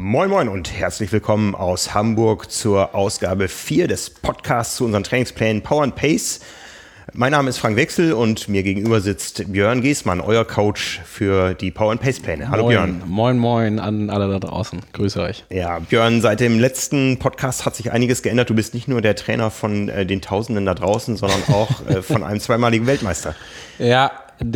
Moin Moin und herzlich willkommen aus Hamburg zur Ausgabe 4 des Podcasts zu unseren Trainingsplänen Power and Pace. Mein Name ist Frank Wechsel und mir gegenüber sitzt Björn Giesmann, euer Coach für die Power and Pace Pläne. Hallo Björn. Moin Moin an alle da draußen. Grüße euch. Ja, Björn, seit dem letzten Podcast hat sich einiges geändert. Du bist nicht nur der Trainer von den Tausenden da draußen, sondern auch von einem zweimaligen Weltmeister. Ja,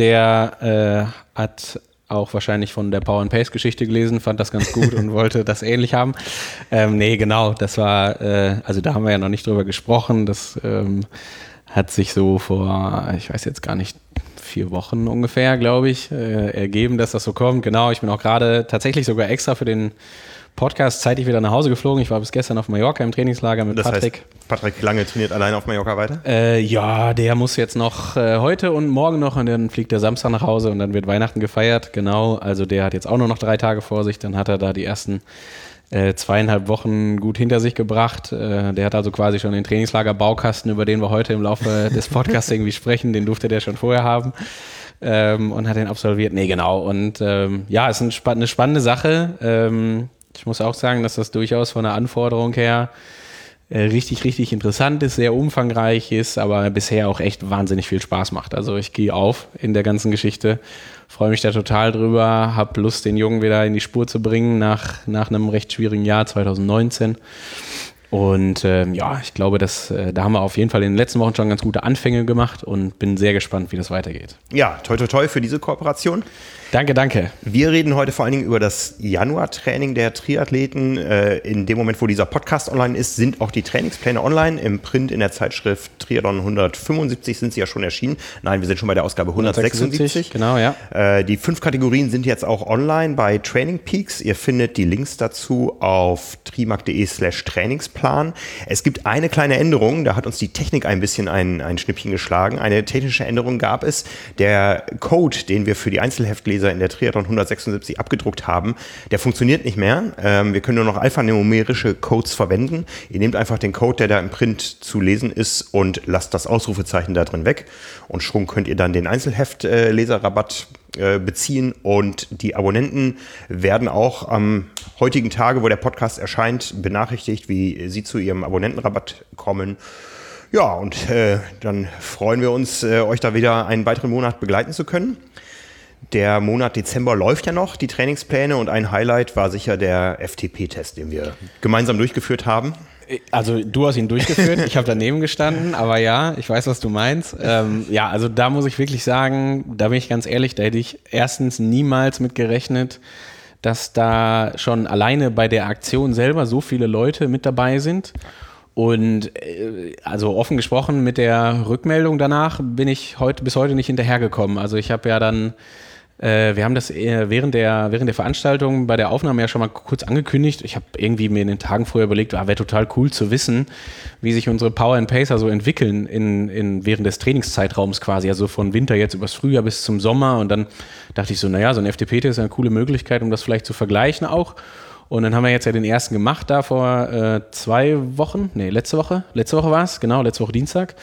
der hat auch wahrscheinlich von der Power and Pace Geschichte gelesen, fand das ganz gut und wollte das ähnlich haben. Nee, genau, das war, also da haben wir ja noch nicht drüber gesprochen, das hat sich so vor, ich weiß jetzt gar nicht, 4 Wochen ungefähr, glaube ich, ergeben, dass das so kommt. Genau, ich bin auch gerade tatsächlich sogar extra für den Podcast zeitig wieder nach Hause geflogen. Ich war bis gestern auf Mallorca im Trainingslager mit Patrick. Heißt, Patrick Lange trainiert alleine auf Mallorca weiter? Ja, der muss jetzt noch heute und morgen noch und dann fliegt der Samstag nach Hause und dann wird Weihnachten gefeiert. Genau, also der hat jetzt auch nur noch 3 Tage vor sich. Dann hat er da die ersten 2,5 Wochen gut hinter sich gebracht. Der hat also quasi schon den Trainingslager-Baukasten, über den wir heute im Laufe des Podcasts irgendwie sprechen, den durfte der schon vorher haben. Und hat den absolviert. Nee, genau. Und ja, ist eine spannende Sache. Ich muss auch sagen, dass das durchaus von der Anforderung her richtig interessant ist, sehr umfangreich ist, aber bisher auch echt wahnsinnig viel Spaß macht. Also ich gehe auf in der ganzen Geschichte, freue mich da total drüber, habe Lust, den Jungen wieder in die Spur zu bringen nach einem recht schwierigen Jahr 2019. Und ja, ich glaube, da haben wir auf jeden Fall in den letzten Wochen schon ganz gute Anfänge gemacht und bin sehr gespannt, wie das weitergeht. Ja, toi toi toi für diese Kooperation. Danke. Wir reden heute vor allen Dingen über das Januar-Training der Triathleten. In dem Moment, wo dieser Podcast online ist, sind auch die Trainingspläne online. Im Print in der Zeitschrift Triathlon 175 sind sie ja schon erschienen. Nein, wir sind schon bei der Ausgabe 176. Genau, ja. Die 5 Kategorien sind jetzt auch online bei Training Peaks. Ihr findet die Links dazu auf trimark.de/Trainingsplan. Es gibt eine kleine Änderung, da hat uns die Technik ein bisschen ein Schnippchen geschlagen. Eine technische Änderung gab es. Der Code, den wir für die Einzelheftleser in der Triathlon 176 abgedruckt haben, der funktioniert nicht mehr. Wir können nur noch alphanumerische Codes verwenden. Ihr nehmt einfach den Code, der da im Print zu lesen ist und lasst das Ausrufezeichen da drin weg. Und schon könnt ihr dann den Einzelheftleserrabatt beziehen und die Abonnenten werden auch am heutigen Tage, wo der Podcast erscheint, benachrichtigt, wie sie zu ihrem Abonnentenrabatt kommen. Ja, und dann freuen wir uns, euch da wieder einen weiteren Monat begleiten zu können. Der Monat Dezember läuft ja noch, die Trainingspläne, und ein Highlight war sicher der FTP-Test, den wir gemeinsam durchgeführt haben. Also du hast ihn durchgeführt, ich habe daneben gestanden, aber ja, ich weiß, was du meinst. Ja, also da muss ich wirklich sagen, da bin ich ganz ehrlich, da hätte ich erstens niemals mit gerechnet, dass da schon alleine bei der Aktion selber so viele Leute mit dabei sind. Und also offen gesprochen, mit der Rückmeldung danach bin ich bis heute nicht hinterhergekommen. Also ich habe ja dann, wir haben das während der Veranstaltung bei der Aufnahme ja schon mal kurz angekündigt. Ich habe irgendwie mir in den Tagen vorher überlegt, wäre total cool zu wissen, wie sich unsere Power and Pacer so entwickeln während des Trainingszeitraums quasi. Also von Winter jetzt übers Frühjahr bis zum Sommer. Und dann dachte ich so, naja, so ein FTP-Test ist eine coole Möglichkeit, um das vielleicht zu vergleichen auch. Und dann haben wir jetzt ja den ersten gemacht, da vor 2 Wochen, letzte Woche war es, genau, letzte Woche Dienstag.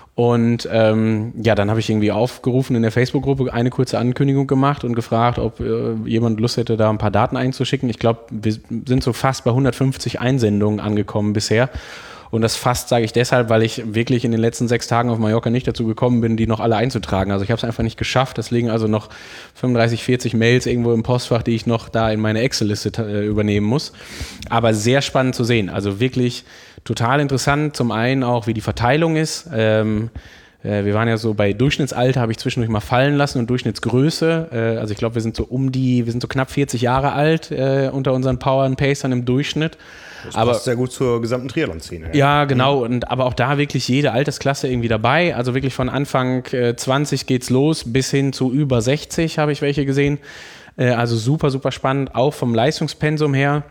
Und ja, dann habe ich irgendwie aufgerufen in der Facebook-Gruppe, eine kurze Ankündigung gemacht und gefragt, ob jemand Lust hätte, da ein paar Daten einzuschicken. Ich glaube, wir sind so fast bei 150 Einsendungen angekommen bisher. Und das fast sage ich deshalb, weil ich wirklich in den letzten 6 Tagen auf Mallorca nicht dazu gekommen bin, die noch alle einzutragen. Also ich habe es einfach nicht geschafft. Es liegen also noch 35, 40 Mails irgendwo im Postfach, die ich noch da in meine Excel-Liste übernehmen muss. Aber sehr spannend zu sehen. Also wirklich total interessant. Zum einen auch, wie die Verteilung ist. Wir waren ja so bei Durchschnittsalter, habe ich zwischendurch mal fallen lassen, und Durchschnittsgröße. Also ich glaube, wir sind so knapp 40 Jahre alt unter unseren Power and Pacern im Durchschnitt. Das passt sehr gut zur gesamten Triathlon-Szene. Ja, genau. Aber auch da wirklich jede Altersklasse irgendwie dabei. Also wirklich von Anfang 20 geht's los bis hin zu über 60 habe ich welche gesehen. Also super spannend, auch vom Leistungspensum her.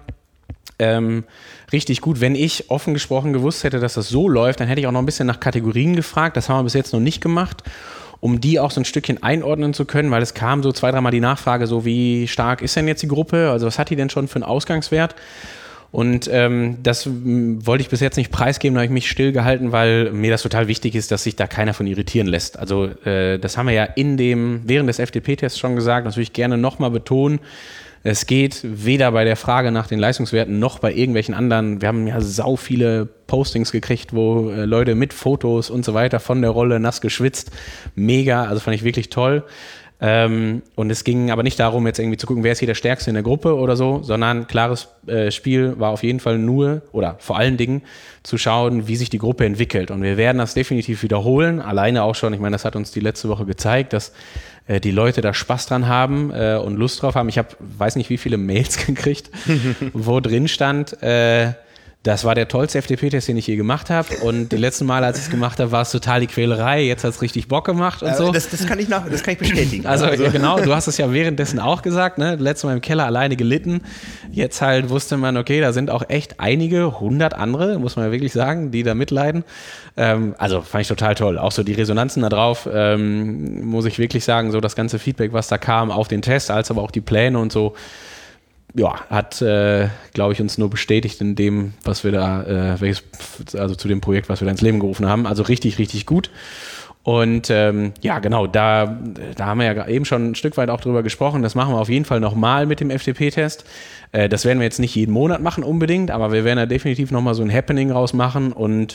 Richtig gut. Wenn ich offen gesprochen gewusst hätte, dass das so läuft, dann hätte ich auch noch ein bisschen nach Kategorien gefragt. Das haben wir bis jetzt noch nicht gemacht, um die auch so ein Stückchen einordnen zu können, weil es kam so 2-3 Mal die Nachfrage, so wie stark ist denn jetzt die Gruppe? Also was hat die denn schon für einen Ausgangswert? Und das wollte ich bis jetzt nicht preisgeben, da habe ich mich stillgehalten, weil mir das total wichtig ist, dass sich da keiner von irritieren lässt. Also das haben wir ja während des FTP-Tests schon gesagt, das würde ich gerne nochmal betonen. Es geht weder bei der Frage nach den Leistungswerten noch bei irgendwelchen anderen. Wir haben ja sau viele Postings gekriegt, wo Leute mit Fotos und so weiter von der Rolle nass geschwitzt. Mega, also fand ich wirklich toll. Und es ging aber nicht darum, jetzt irgendwie zu gucken, wer ist hier der Stärkste in der Gruppe oder so, sondern klares Spiel war auf jeden Fall nur oder vor allen Dingen zu schauen, wie sich die Gruppe entwickelt. Und wir werden das definitiv wiederholen. Alleine auch schon, ich meine, das hat uns die letzte Woche gezeigt, dass die Leute da Spaß dran haben und Lust drauf haben. Ich weiß nicht, wie viele Mails gekriegt, wo drin stand, das war der tollste FDP-Test, den ich je gemacht habe. Und die letzten Male, als ich es gemacht habe, war es total die Quälerei. Jetzt hat es richtig Bock gemacht und so. Das kann ich bestätigen. Also ja, genau, du hast es ja währenddessen auch gesagt, ne? Letztes Mal im Keller alleine gelitten. Jetzt halt wusste man, okay, da sind auch echt einige 100 andere, muss man ja wirklich sagen, die da mitleiden. Also fand ich total toll. Auch so die Resonanzen da drauf, muss ich wirklich sagen, so das ganze Feedback, was da kam auf den Test, als aber auch die Pläne und so. Ja, hat, glaube ich, uns nur bestätigt in dem, was wir da, also zu dem Projekt, was wir da ins Leben gerufen haben. Also richtig, richtig gut. Und ja, genau, da haben wir ja eben schon ein Stück weit auch drüber gesprochen. Das machen wir auf jeden Fall nochmal mit dem FDP-Test. Das werden wir jetzt nicht jeden Monat machen unbedingt, aber wir werden da definitiv nochmal so ein Happening rausmachen und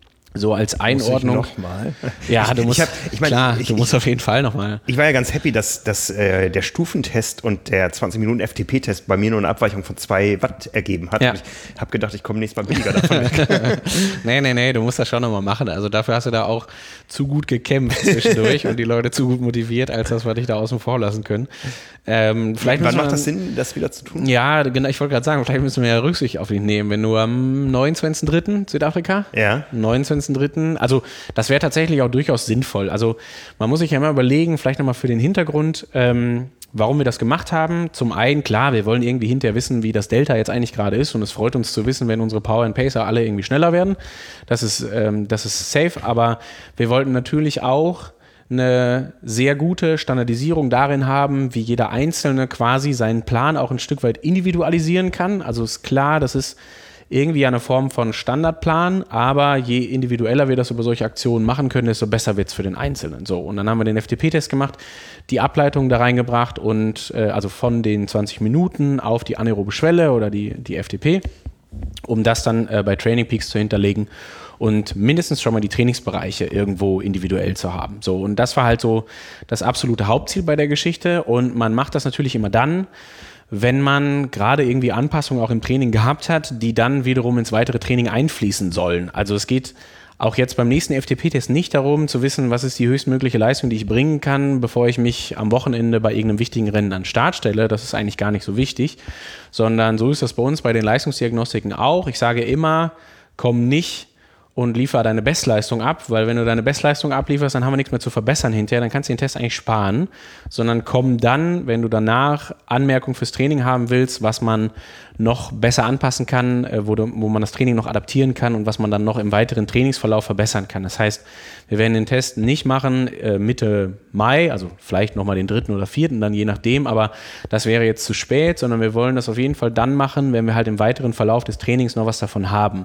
so als Einordnung. Muss ich nochmal? Ja, du musst, du musst auf jeden Fall nochmal. Ich war ja ganz happy, dass der Stufentest und der 20-Minuten-FDP-Test bei mir nur eine Abweichung von 2 Watt ergeben hat. Ja. Und ich habe gedacht, ich komme nächstes Mal billiger davon weg. Nee, du musst das schon nochmal machen. Also dafür hast du da auch zu gut gekämpft zwischendurch und die Leute zu gut motiviert, als dass wir dich da außen vor lassen können. Wann macht das Sinn, das wieder zu tun? Ja, genau, ich wollte gerade sagen, vielleicht müssen wir ja Rücksicht auf ihn nehmen, wenn du am 29.03. Südafrika? Ja. 29.03. Also das wäre tatsächlich auch durchaus sinnvoll. Also man muss sich ja immer überlegen, vielleicht nochmal für den Hintergrund, warum wir das gemacht haben. Zum einen, klar, wir wollen irgendwie hinterher wissen, wie das Delta jetzt eigentlich gerade ist und es freut uns zu wissen, wenn unsere Power and Pacer alle irgendwie schneller werden. Das ist safe, aber wir wollten natürlich auch eine sehr gute Standardisierung darin haben, wie jeder Einzelne quasi seinen Plan auch ein Stück weit individualisieren kann. Also ist klar, das ist irgendwie eine Form von Standardplan, aber je individueller wir das über solche Aktionen machen können, desto besser wird es für den Einzelnen. So, und dann haben wir den FDP-Test gemacht, die Ableitung da reingebracht und also von den 20 Minuten auf die anaerobe Schwelle oder die FDP, um das dann bei Training Peaks zu hinterlegen und mindestens schon mal die Trainingsbereiche irgendwo individuell zu haben. So, und das war halt so das absolute Hauptziel bei der Geschichte und man macht das natürlich immer dann, wenn man gerade irgendwie Anpassungen auch im Training gehabt hat, die dann wiederum ins weitere Training einfließen sollen. Also es geht auch jetzt beim nächsten FDP-Test nicht darum, zu wissen, was ist die höchstmögliche Leistung, die ich bringen kann, bevor ich mich am Wochenende bei irgendeinem wichtigen Rennen an den Start stelle. Das ist eigentlich gar nicht so wichtig, sondern so ist das bei uns bei den Leistungsdiagnostiken auch. Ich sage immer, komm nicht und liefer deine Bestleistung ab, weil wenn du deine Bestleistung ablieferst, dann haben wir nichts mehr zu verbessern hinterher, dann kannst du den Test eigentlich sparen, sondern komm dann, wenn du danach Anmerkungen fürs Training haben willst, was man noch besser anpassen kann, wo man das Training noch adaptieren kann und was man dann noch im weiteren Trainingsverlauf verbessern kann. Das heißt, wir werden den Test nicht machen Mitte Mai, also vielleicht nochmal den 3. oder 4., dann je nachdem, aber das wäre jetzt zu spät, sondern wir wollen das auf jeden Fall dann machen, wenn wir halt im weiteren Verlauf des Trainings noch was davon haben.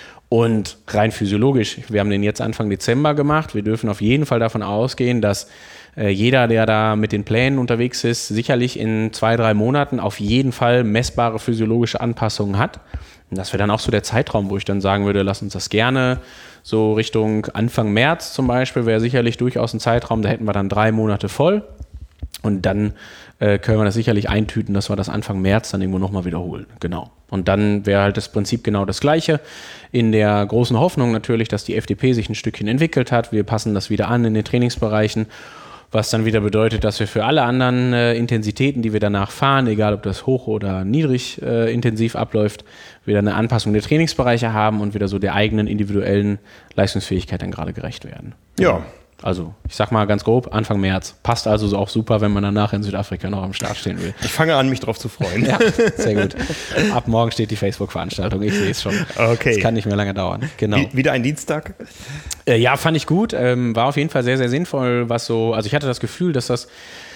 Und rein physiologisch, wir haben den jetzt Anfang Dezember gemacht, wir dürfen auf jeden Fall davon ausgehen, dass jeder, der da mit den Plänen unterwegs ist, sicherlich in 2-3 Monaten auf jeden Fall messbare physiologische Anpassungen hat. Und das wäre dann auch so der Zeitraum, wo ich dann sagen würde, lass uns das gerne so Richtung Anfang März zum Beispiel, wäre sicherlich durchaus ein Zeitraum, da hätten wir dann 3 Monate voll. Und dann können wir das sicherlich eintüten, dass wir das Anfang März dann irgendwo nochmal wiederholen. Genau. Und dann wäre halt das Prinzip genau das Gleiche. In der großen Hoffnung natürlich, dass die FDP sich ein Stückchen entwickelt hat. Wir passen das wieder an in den Trainingsbereichen, was dann wieder bedeutet, dass wir für alle anderen Intensitäten, die wir danach fahren, egal ob das hoch oder niedrig intensiv abläuft, wieder eine Anpassung der Trainingsbereiche haben und wieder so der eigenen individuellen Leistungsfähigkeit dann gerade gerecht werden. Ja. Also, ich sag mal ganz grob, Anfang März. Passt also auch super, wenn man danach in Südafrika noch am Start stehen will. Ich fange an, mich drauf zu freuen. Ja, sehr gut. Ab morgen steht die Facebook-Veranstaltung. Ich sehe es schon. Okay. Das kann nicht mehr lange dauern. Genau. Wieder ein Dienstag? Ja, fand ich gut. War auf jeden Fall sehr, sehr sinnvoll, also ich hatte das Gefühl, dass das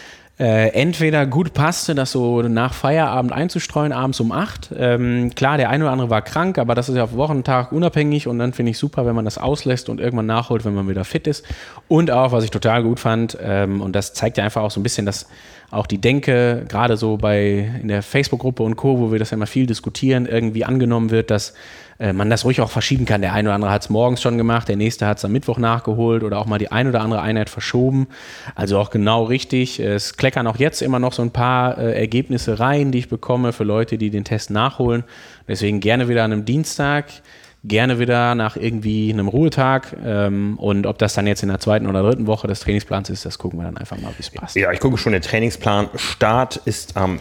entweder gut passte, das so nach Feierabend einzustreuen, abends um 8. Klar, der eine oder andere war krank, aber das ist ja auf Wochentag unabhängig und dann finde ich super, wenn man das auslässt und irgendwann nachholt, wenn man wieder fit ist. Und auch, was ich total gut fand, und das zeigt ja einfach auch so ein bisschen, dass auch die Denke, gerade so in der Facebook-Gruppe und Co., wo wir das ja immer viel diskutieren, irgendwie angenommen wird, dass man das ruhig auch verschieben kann. Der eine oder andere hat es morgens schon gemacht, der nächste hat es am Mittwoch nachgeholt oder auch mal die ein oder andere Einheit verschoben. Also auch genau richtig. Es kleckern auch jetzt immer noch so ein paar Ergebnisse rein, die ich bekomme für Leute, die den Test nachholen. Deswegen gerne wieder an einem Dienstag, gerne wieder nach irgendwie einem Ruhetag. Und ob das dann jetzt in der 2. oder 3. Woche des Trainingsplans ist, das gucken wir dann einfach mal, wie es passt. Ja, ich gucke schon, der Trainingsplan. Start ist am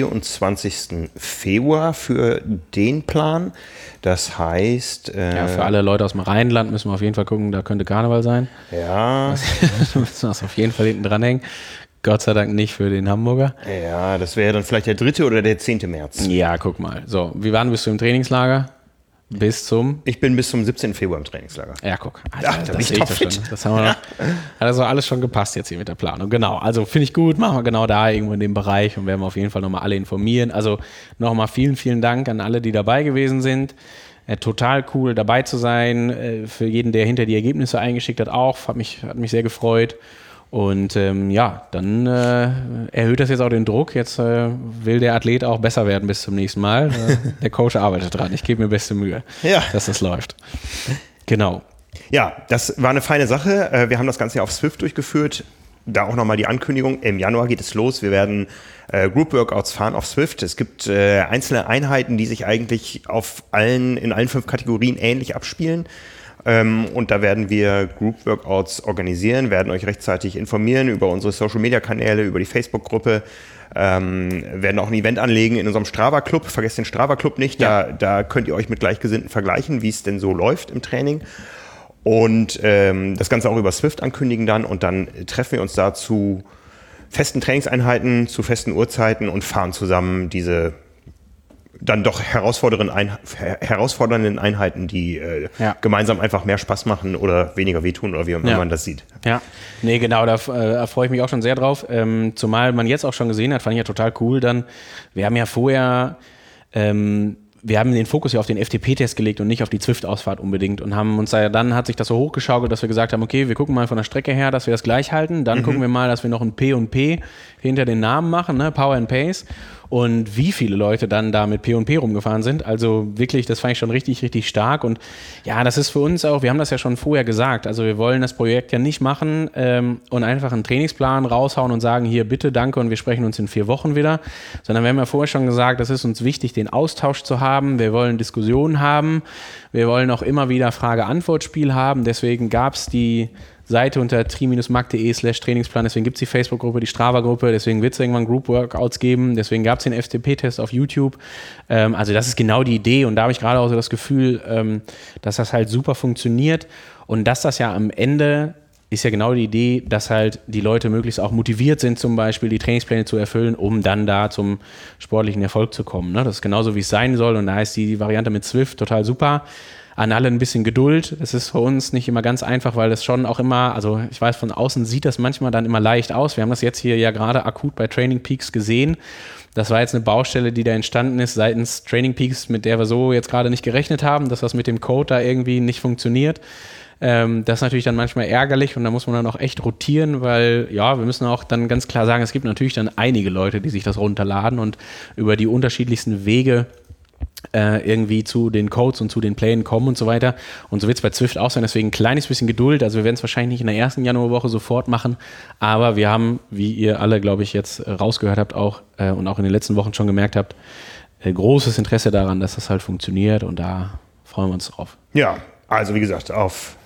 24. Februar für den Plan. Das heißt... ja, für alle Leute aus dem Rheinland müssen wir auf jeden Fall gucken, da könnte Karneval sein. Ja. Da müssen wir das auf jeden Fall hinten dranhängen. Gott sei Dank nicht für den Hamburger. Ja, das wäre dann vielleicht der 3. oder der 10. März. Ja, guck mal. So, wie wann bist du im Trainingslager? Ich bin bis zum 17. Februar im Trainingslager. Ja, guck. Also, da bin ich sehe doch schon. fit. Das haben wir noch. Hat also alles schon gepasst jetzt hier mit der Planung. Genau, also finde ich gut, machen wir genau da irgendwo in dem Bereich und werden wir auf jeden Fall nochmal alle informieren. Also nochmal vielen, vielen Dank an alle, die dabei gewesen sind. Total cool dabei zu sein. Für jeden, der hinter die Ergebnisse eingeschickt hat, auch. Hat mich sehr gefreut. Und ja, dann erhöht das jetzt auch den Druck. Jetzt will der Athlet auch besser werden bis zum nächsten Mal. Der Coach arbeitet dran. Ich gebe mir beste Mühe, dass das läuft. Genau. Ja, das war eine feine Sache. Wir haben das Ganze ja auf Swift durchgeführt. Da auch nochmal die Ankündigung. Im Januar geht es los. Wir werden Group Workouts fahren auf Swift. Es gibt einzelne Einheiten, die sich eigentlich in allen 5 Kategorien ähnlich abspielen. Und da werden wir Group Workouts organisieren, werden euch rechtzeitig informieren über unsere Social-Media-Kanäle, über die Facebook-Gruppe, werden auch ein Event anlegen in unserem Strava-Club. Vergesst den Strava-Club nicht, da könnt ihr euch mit Gleichgesinnten vergleichen, wie es denn so läuft im Training. Und das Ganze auch über Swift ankündigen dann und dann treffen wir uns da zu festen Trainingseinheiten, zu festen Uhrzeiten und fahren zusammen diese dann doch herausfordernden Einheiten, die gemeinsam einfach mehr Spaß machen oder weniger wehtun oder wie immer man das sieht. Ja, nee, genau, da freue ich mich auch schon sehr drauf. Zumal man jetzt auch schon gesehen hat, fand ich ja total cool dann. Wir haben ja vorher wir haben den Fokus ja auf den FTP-Test gelegt und nicht auf die Zwift-Ausfahrt unbedingt und haben uns dann hat sich das so hochgeschaukelt, dass wir gesagt haben, okay, wir gucken mal von der Strecke her, dass wir das gleich halten, dann gucken wir mal, dass wir noch ein P&P hinter den Namen machen, ne? Power and Pace. Und wie viele Leute dann da mit P&P rumgefahren sind, also wirklich, das fand ich schon richtig, richtig stark und ja, das ist für uns auch, wir haben das ja schon vorher gesagt, also wir wollen das Projekt ja nicht machen und einfach einen Trainingsplan raushauen und sagen, hier bitte, danke und wir sprechen uns in 4 Wochen wieder, sondern wir haben ja vorher schon gesagt, das ist uns wichtig, den Austausch zu haben, wir wollen Diskussionen haben, wir wollen auch immer wieder Frage-Antwort-Spiel haben, deswegen gab es die Seite unter tri-mag.de/Trainingsplan, deswegen gibt es die Facebook-Gruppe, die Strava-Gruppe, deswegen wird es irgendwann Group-Workouts geben, deswegen gab es den FTP-Test auf YouTube. Also das ist genau die Idee und da habe ich gerade auch so das Gefühl, dass das halt super funktioniert und dass das ja am Ende ist ja genau die Idee, dass halt die Leute möglichst auch motiviert sind, zum Beispiel die Trainingspläne zu erfüllen, um dann da zum sportlichen Erfolg zu kommen. Ne? Das ist genauso, wie es sein soll und da ist die Variante mit Swift total super. An alle ein bisschen Geduld. Das ist für uns nicht immer ganz einfach, weil das schon auch immer, also ich weiß, von außen sieht das manchmal dann immer leicht aus. Wir haben das jetzt hier ja gerade akut bei Training Peaks gesehen. Das war jetzt eine Baustelle, die da entstanden ist seitens Training Peaks, mit der wir so jetzt gerade nicht gerechnet haben, dass das mit dem Code da irgendwie nicht funktioniert. Das ist natürlich dann manchmal ärgerlich und da muss man dann auch echt rotieren, weil ja, wir müssen auch dann ganz klar sagen, es gibt natürlich dann einige Leute, die sich das runterladen und über die unterschiedlichsten Wege irgendwie zu den Codes und zu den Plänen kommen und so weiter. Und so wird es bei Zwift auch sein, deswegen ein kleines bisschen Geduld. Also wir werden es wahrscheinlich nicht in der ersten Januarwoche sofort machen, aber wir haben, wie ihr alle, glaube ich, jetzt rausgehört habt auch und auch in den letzten Wochen schon gemerkt habt, großes Interesse daran, dass das halt funktioniert und da freuen wir uns drauf. Ja, also wie gesagt, auf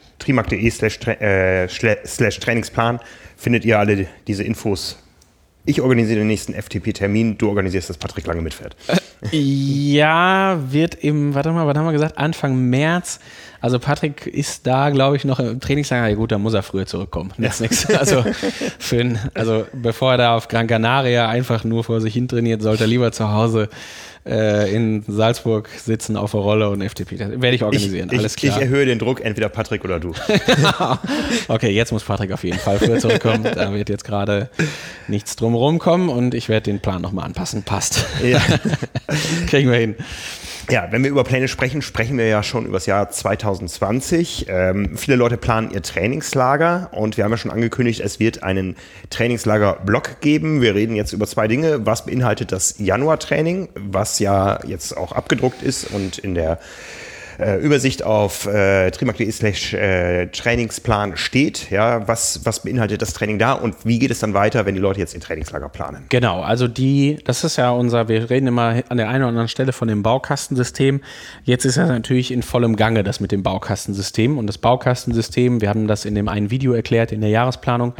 tri-mag.de/Trainingsplan findet ihr alle diese Infos. Ich organisiere den nächsten FTP-Termin, du organisierst, dass Patrick Lange mitfährt. Ja, wird was haben wir gesagt? Anfang März. Also Patrick ist da, glaube ich, noch im Trainingslager. Ja gut, da muss er früher zurückkommen. Das ist nichts. Also bevor er da auf Gran Canaria einfach nur vor sich hin trainiert, sollte er lieber zu Hause in Salzburg sitzen auf der Rolle und FTP. Das werde ich organisieren, alles klar. Ich erhöhe den Druck, entweder Patrick oder du. Okay, jetzt muss Patrick auf jeden Fall früher zurückkommen. Da wird jetzt gerade nichts drumherum kommen und ich werde den Plan nochmal anpassen. Passt. Ja. Kriegen wir hin. Ja, wenn wir über Pläne sprechen, sprechen wir ja schon über das Jahr 2020. Viele Leute planen ihr Trainingslager und wir haben ja schon angekündigt, es wird einen Trainingslager-Blog geben. Wir reden jetzt über zwei Dinge. Was beinhaltet das Januar-Training, was ja jetzt auch abgedruckt ist und in der Übersicht auf trimark.de/Trainingsplan steht. Ja, was beinhaltet das Training da und wie geht es dann weiter, wenn die Leute jetzt ihr Trainingslager planen? Genau, also das ist ja wir reden immer an der einen oder anderen Stelle von dem Baukastensystem. Jetzt ist das natürlich in vollem Gange, das mit dem Baukastensystem. Und das Baukastensystem, wir haben das in dem einen Video erklärt, in der Jahresplanung,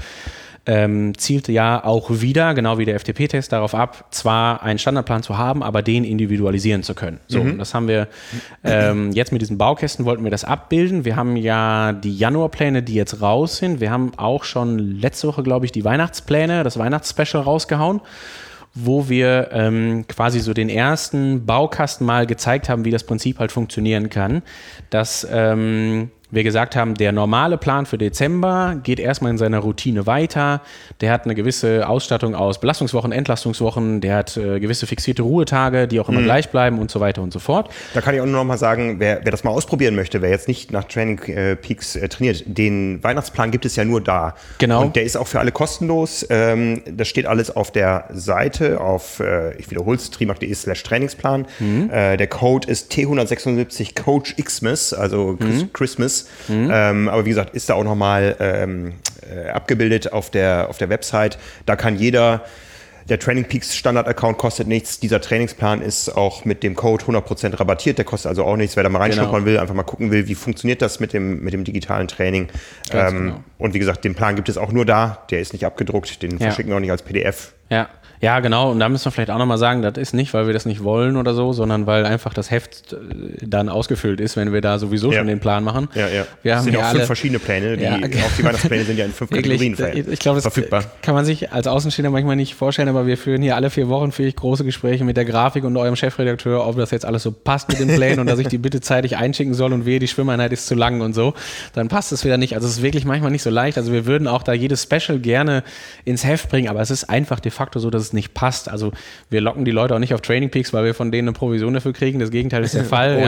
zielt ja auch wieder, genau wie der FTP-Test, darauf ab, zwar einen Standardplan zu haben, aber den individualisieren zu können. So, das haben wir jetzt mit diesen Baukästen, wollten wir das abbilden. Wir haben ja die Januarpläne, die jetzt raus sind. Wir haben auch schon letzte Woche, glaube ich, die Weihnachtspläne, das Weihnachtsspecial rausgehauen, wo wir quasi so den ersten Baukasten mal gezeigt haben, wie das Prinzip halt funktionieren kann, dass wir gesagt haben, der normale Plan für Dezember geht erstmal in seiner Routine weiter. Der hat eine gewisse Ausstattung aus Belastungswochen, Entlastungswochen, der hat gewisse fixierte Ruhetage, die auch immer gleich bleiben und so weiter und so fort. Da kann ich auch nur noch mal sagen, wer das mal ausprobieren möchte, wer jetzt nicht nach Training Peaks trainiert, den Weihnachtsplan gibt es ja nur da. Genau. Und der ist auch für alle kostenlos. Das steht alles auf der Seite, auf, ich wiederhole es, trimark.de/Trainingsplan. Der Code ist T176 Coach Xmas, also Christmas. Aber wie gesagt, ist da auch nochmal abgebildet auf der Website. Da kann jeder, der Training Peaks Standard-Account kostet nichts. Dieser Trainingsplan ist auch mit dem Code 100% rabattiert. Der kostet also auch nichts. Wer da mal reinschnuppern will, einfach mal gucken will, wie funktioniert das mit dem digitalen Training. Genau. Und wie gesagt, den Plan gibt es auch nur da. Der ist nicht abgedruckt. Den verschicken wir auch nicht als PDF. Ja, genau. Und da müssen wir vielleicht auch nochmal sagen, das ist nicht, weil wir das nicht wollen oder so, sondern weil einfach das Heft dann ausgefüllt ist, wenn wir da sowieso schon den Plan machen. Es sind ja auch 5 verschiedene Pläne. Auch die Weihnachtspläne sind ja in 5 Kategorien ich glaube, das verfügbar. Kann man sich als Außenstehender manchmal nicht vorstellen, aber wir führen hier alle 4 Wochen große Gespräche mit der Grafik und eurem Chefredakteur, ob das jetzt alles so passt mit den Plänen und dass ich die bitte zeitig einschicken soll und die Schwimmeinheit ist zu lang und so. Dann passt es wieder nicht. Also es ist wirklich manchmal nicht so leicht. Also wir würden auch da jedes Special gerne ins Heft bringen, aber es ist einfach de facto so, dass es nicht passt. Also wir locken die Leute auch nicht auf Training Peaks, weil wir von denen eine Provision dafür kriegen. Das Gegenteil ist der Fall.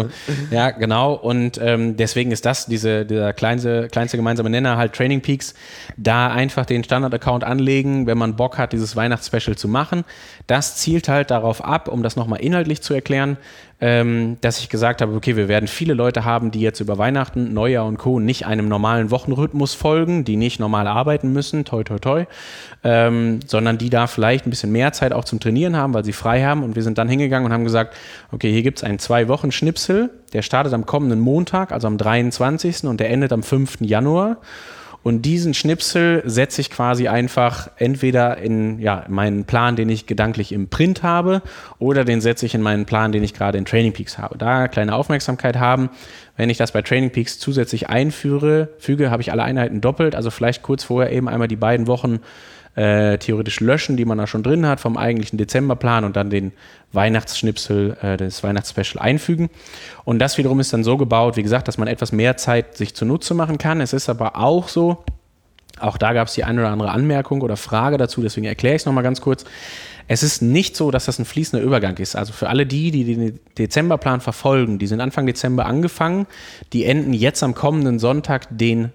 Genau. Und deswegen ist das dieser kleinste gemeinsame Nenner halt Training Peaks. Da einfach den Standard-Account anlegen, wenn man Bock hat, dieses Weihnachtsspecial zu machen. Das zielt halt darauf ab, um das nochmal inhaltlich zu erklären, dass ich gesagt habe, okay, wir werden viele Leute haben, die jetzt über Weihnachten, Neujahr und Co. nicht einem normalen Wochenrhythmus folgen, die nicht normal arbeiten müssen, toi toi toi, sondern die da vielleicht ein bisschen mehr Zeit auch zum Trainieren haben, weil sie frei haben. Und wir sind dann hingegangen und haben gesagt, okay, hier gibt es einen 2-Wochen-Schnipsel, der startet am kommenden Montag, also am 23. und der endet am 5. Januar. Und diesen Schnipsel setze ich quasi einfach entweder in meinen Plan, den ich gedanklich im Print habe, oder den setze ich in meinen Plan, den ich gerade in Training Peaks habe. Da kleine Aufmerksamkeit haben. Wenn ich das bei Training Peaks zusätzlich füge, habe ich alle Einheiten doppelt. Also vielleicht kurz vorher eben einmal die beiden Wochen theoretisch löschen, die man da schon drin hat vom eigentlichen Dezemberplan und dann den Weihnachtsschnipsel, das Weihnachtsspecial einfügen. Und das wiederum ist dann so gebaut, wie gesagt, dass man etwas mehr Zeit sich zunutze machen kann. Es ist aber auch so, auch da gab es die eine oder andere Anmerkung oder Frage dazu, deswegen erkläre ich es nochmal ganz kurz. Es ist nicht so, dass das ein fließender Übergang ist. Also für alle die den Dezemberplan verfolgen, die sind Anfang Dezember angefangen, die enden jetzt am kommenden Sonntag, den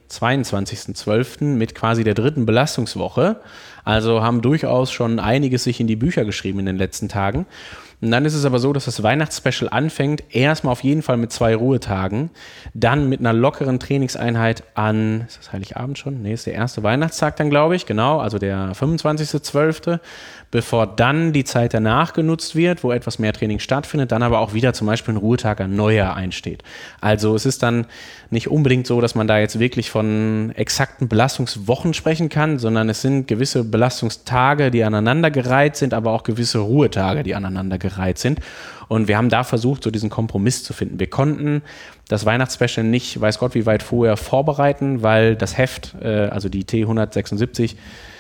22.12. mit quasi der 3. Belastungswoche. Also haben durchaus schon einiges sich in die Bücher geschrieben in den letzten Tagen. Und dann ist es aber so, dass das Weihnachtsspecial anfängt, erstmal auf jeden Fall mit 2 Ruhetagen, dann mit einer lockeren Trainingseinheit an, ist das Heiligabend schon? Nee, ist der erste Weihnachtstag dann, glaube ich, genau, also der 25.12., bevor dann die Zeit danach genutzt wird, wo etwas mehr Training stattfindet, dann aber auch wieder zum Beispiel ein Ruhetag an Neujahr einsteht. Also es ist dann nicht unbedingt so, dass man da jetzt wirklich von exakten Belastungswochen sprechen kann, sondern es sind gewisse Belastungstage, die aneinandergereiht sind, aber auch gewisse Ruhetage, die aneinandergereiht sind. Und wir haben da versucht, so diesen Kompromiss zu finden. Wir konnten das Weihnachtsspecial nicht, weiß Gott wie weit vorher, vorbereiten, weil das Heft, also die T176,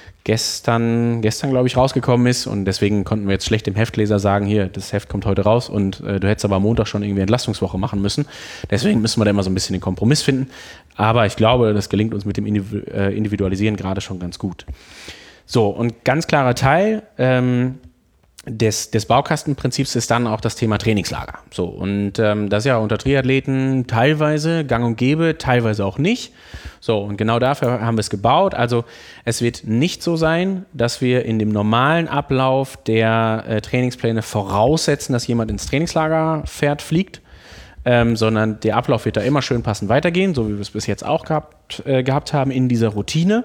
gestern glaube ich, rausgekommen ist und deswegen konnten wir jetzt schlecht dem Heftleser sagen, hier, das Heft kommt heute raus und du hättest aber am Montag schon irgendwie Entlastungswoche machen müssen. Deswegen müssen wir da immer so ein bisschen den Kompromiss finden. Aber ich glaube, das gelingt uns mit dem Individualisieren gerade schon ganz gut. So, und ganz klarer Teil, des Baukastenprinzips ist dann auch das Thema Trainingslager. So, und das ist ja unter Triathleten teilweise gang und gäbe, teilweise auch nicht. So, und genau dafür haben wir es gebaut. Also es wird nicht so sein, dass wir in dem normalen Ablauf der Trainingspläne voraussetzen, dass jemand ins Trainingslager fliegt, sondern der Ablauf wird da immer schön passend weitergehen, so wie wir es bis jetzt auch gehabt haben in dieser Routine.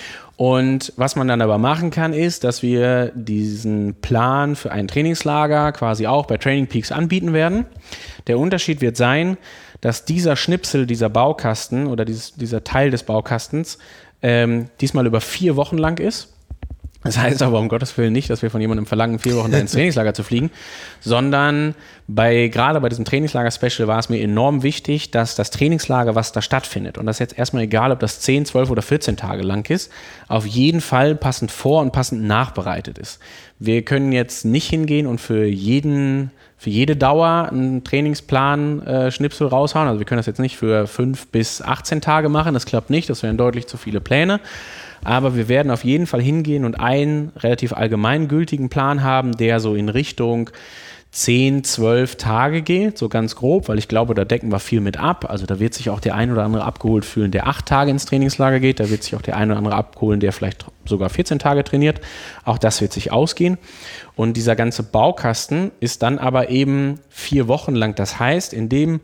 Und was man dann aber machen kann, ist, dass wir diesen Plan für ein Trainingslager quasi auch bei Training Peaks anbieten werden. Der Unterschied wird sein, dass dieser Schnipsel, dieser Baukasten oder dieser Teil des Baukastens diesmal über 4 Wochen lang ist. Das heißt aber um Gottes Willen nicht, dass wir von jemandem verlangen, 4 Wochen ins Trainingslager zu fliegen, sondern gerade bei diesem Trainingslager-Special war es mir enorm wichtig, dass das Trainingslager, was da stattfindet, und das ist jetzt erstmal egal, ob das 10, 12 oder 14 Tage lang ist, auf jeden Fall passend vor- und passend nachbereitet ist. Wir können jetzt nicht hingehen und für jede Dauer einen Trainingsplan Schnipsel raushauen. Also wir können das jetzt nicht für 5 bis 18 Tage machen, das klappt nicht, das wären deutlich zu viele Pläne. Aber wir werden auf jeden Fall hingehen und einen relativ allgemeingültigen Plan haben, der so in Richtung 10, 12 Tage geht, so ganz grob, weil ich glaube, da decken wir viel mit ab. Also da wird sich auch der ein oder andere abgeholt fühlen, der 8 Tage ins Trainingslager geht. Da wird sich auch der ein oder andere abholen, der vielleicht sogar 14 Tage trainiert. Auch das wird sich ausgehen. Und dieser ganze Baukasten ist dann aber eben 4 Wochen lang. Das heißt, in dem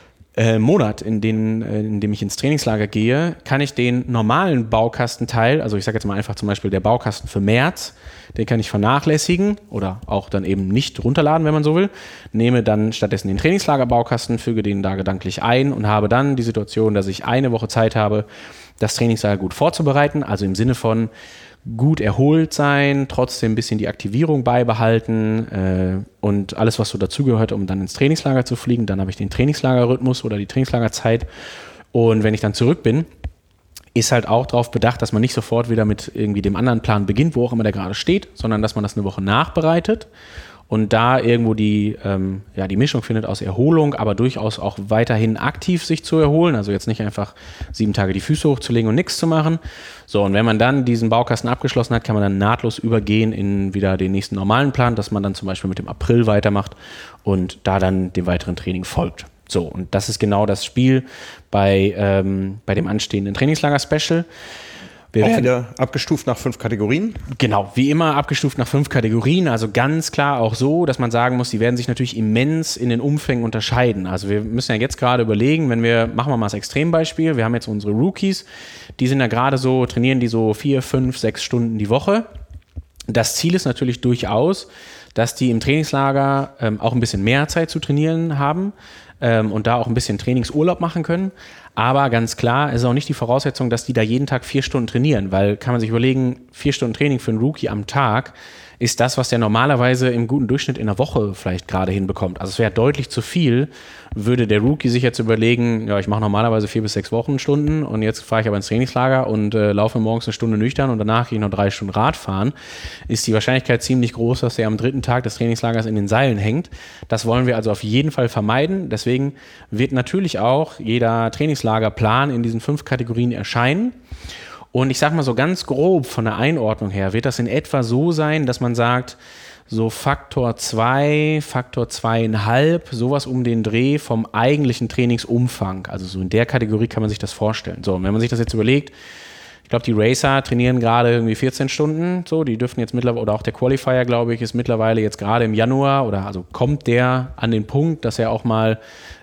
Monat, in dem ich ins Trainingslager gehe, kann ich den normalen Baukastenteil, also ich sage jetzt mal einfach zum Beispiel der Baukasten für März, den kann ich vernachlässigen oder auch dann eben nicht runterladen, wenn man so will, nehme dann stattdessen den Trainingslager-Baukasten, füge den da gedanklich ein und habe dann die Situation, dass ich eine Woche Zeit habe, das Trainingslager gut vorzubereiten, also im Sinne von gut erholt sein, trotzdem ein bisschen die Aktivierung beibehalten und alles, was so dazugehört, um dann ins Trainingslager zu fliegen. Dann habe ich den Trainingslagerrhythmus oder die Trainingslagerzeit. Und wenn ich dann zurück bin, ist halt auch darauf bedacht, dass man nicht sofort wieder mit irgendwie dem anderen Plan beginnt, wo auch immer der gerade steht, sondern dass man das eine Woche nachbereitet und da irgendwo die Mischung findet aus Erholung, aber durchaus auch weiterhin aktiv sich zu erholen. Also jetzt nicht einfach 7 Tage die Füße hochzulegen und nichts zu machen. So, und wenn man dann diesen Baukasten abgeschlossen hat, kann man dann nahtlos übergehen in wieder den nächsten normalen Plan, dass man dann zum Beispiel mit dem April weitermacht und da dann dem weiteren Training folgt. So, und das ist genau das Spiel bei dem anstehenden Trainingslager-Special. Auch wieder abgestuft nach 5 Kategorien? Genau, wie immer abgestuft nach 5 Kategorien. Also ganz klar auch so, dass man sagen muss, die werden sich natürlich immens in den Umfängen unterscheiden. Also wir müssen ja jetzt gerade überlegen, machen wir mal das Extrembeispiel. Wir haben jetzt unsere Rookies, die sind ja gerade so, trainieren die so 4, 5, 6 Stunden die Woche. Das Ziel ist natürlich durchaus, dass die im Trainingslager auch ein bisschen mehr Zeit zu trainieren haben und da auch ein bisschen Trainingsurlaub machen können. Aber ganz klar, es ist auch nicht die Voraussetzung, dass die da jeden Tag 4 Stunden trainieren, weil kann man sich überlegen, 4 Stunden Training für einen Rookie am Tag ist das, was der normalerweise im guten Durchschnitt in der Woche vielleicht gerade hinbekommt. Also es wäre deutlich zu viel, würde der Rookie sich jetzt überlegen, ja, ich mache normalerweise 4 bis 6 Wochenstunden und jetzt fahre ich aber ins Trainingslager und laufe morgens eine Stunde nüchtern und danach gehe ich noch 3 Stunden Rad fahren, ist die Wahrscheinlichkeit ziemlich groß, dass er am 3. Tag des Trainingslagers in den Seilen hängt. Das wollen wir also auf jeden Fall vermeiden. Deswegen wird natürlich auch jeder Trainingslagerplan in diesen 5 Kategorien erscheinen. Und ich sage mal so ganz grob von der Einordnung her, wird das in etwa so sein, dass man sagt, so Faktor 2, Faktor 2,5, sowas um den Dreh vom eigentlichen Trainingsumfang. Also so in der Kategorie kann man sich das vorstellen. So, und wenn man sich das jetzt überlegt, ich glaube, die Racer trainieren gerade irgendwie 14 Stunden, so, die dürften jetzt mittlerweile, oder auch der Qualifier, glaube ich, ist mittlerweile jetzt gerade im Januar, oder also kommt der an den Punkt, dass er auch mal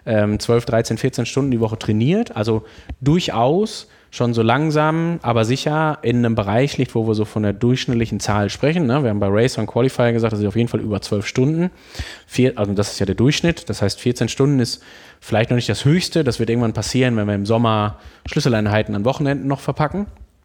12, 13, 14 Stunden die Woche trainiert. Also durchaus schon so langsam, aber sicher in einem Bereich liegt, wo wir so von der durchschnittlichen Zahl sprechen. Ne? Wir haben bei Racer und Qualifier gesagt, das ist auf jeden Fall über 12 Stunden. Also das ist ja der Durchschnitt. Das heißt, 14 Stunden ist vielleicht noch nicht das Höchste. Das wird irgendwann passieren, wenn wir im Sommer Schlüsseleinheiten an Wochenenden noch verpacken.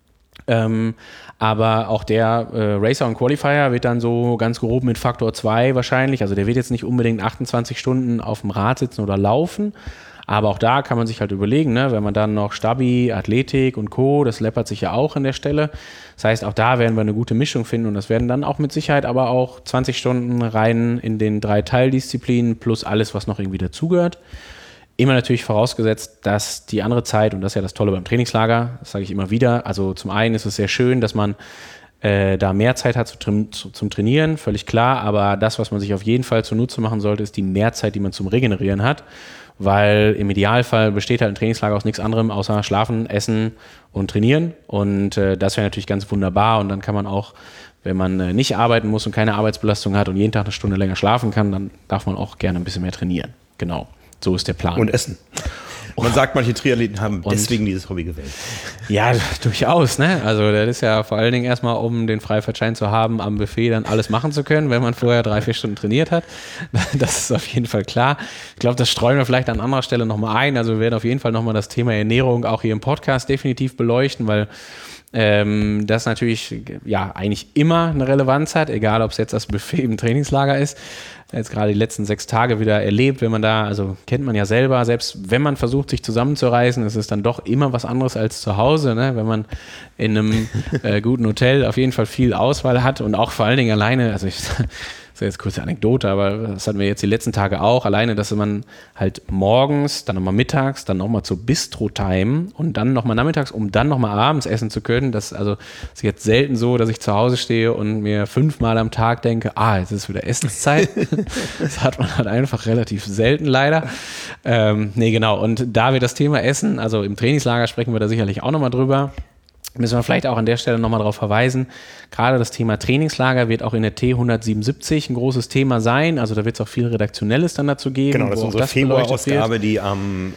Aber auch der Racer und Qualifier wird dann so ganz grob mit Faktor 2 wahrscheinlich. Also der wird jetzt nicht unbedingt 28 Stunden auf dem Rad sitzen oder laufen. Aber auch da kann man sich halt überlegen, ne, wenn man dann noch Stabi, Athletik und Co., das läppert sich ja auch an der Stelle. Das heißt, auch da werden wir eine gute Mischung finden und das werden dann auch mit Sicherheit aber auch 20 Stunden rein in den 3 Teildisziplinen plus alles, was noch irgendwie dazugehört. Immer natürlich vorausgesetzt, dass die andere Zeit, und das ist ja das Tolle beim Trainingslager, das sage ich immer wieder, also zum einen ist es sehr schön, dass man da mehr Zeit hat zum Trainieren, völlig klar, aber das, was man sich auf jeden Fall zunutze machen sollte, ist die Mehrzeit, die man zum Regenerieren hat, weil im Idealfall besteht halt ein Trainingslager aus nichts anderem, außer Schlafen, Essen und Trainieren und das wäre natürlich ganz wunderbar und dann kann man auch, wenn man nicht arbeiten muss und keine Arbeitsbelastung hat und jeden Tag eine Stunde länger schlafen kann, dann darf man auch gerne ein bisschen mehr trainieren. Genau, so ist der Plan. Und essen. Man sagt, manche Triathleten haben deswegen dieses Hobby gewählt. Ja, durchaus. Ne? Also das ist ja vor allen Dingen erstmal, um den Freifahrtschein zu haben, am Buffet dann alles machen zu können, wenn man vorher 3-4 Stunden trainiert hat. Das ist auf jeden Fall klar. Ich glaube, das streuen wir vielleicht an anderer Stelle nochmal ein. Also wir werden auf jeden Fall nochmal das Thema Ernährung auch hier im Podcast definitiv beleuchten, weil das natürlich ja eigentlich immer eine Relevanz hat, egal ob es jetzt das Buffet im Trainingslager ist. Jetzt gerade die letzten 6 Tage wieder erlebt, wenn man da, also kennt man ja selber, selbst wenn man versucht, sich zusammenzureißen, ist es dann doch immer was anderes als zu Hause, ne? Wenn man in einem guten Hotel auf jeden Fall viel Auswahl hat und auch vor allen Dingen alleine, also das ist jetzt kurze Anekdote, aber das hatten wir jetzt die letzten Tage auch, alleine, dass man halt morgens, dann nochmal mittags, dann nochmal zur Bistro-Time und dann nochmal nachmittags, um dann nochmal abends essen zu können. Das ist jetzt selten so, dass ich zu Hause stehe und mir 5-mal am Tag denke, jetzt ist wieder Essenszeit. Das hat man halt einfach relativ selten leider. Nee, genau. Und da wir das Thema Essen, also im Trainingslager sprechen wir da sicherlich auch nochmal drüber, müssen wir vielleicht auch an der Stelle nochmal darauf verweisen, gerade das Thema Trainingslager wird auch in der T177 ein großes Thema sein, also da wird es auch viel Redaktionelles dann dazu geben. Genau, das ist unsere Februar-Ausgabe, die am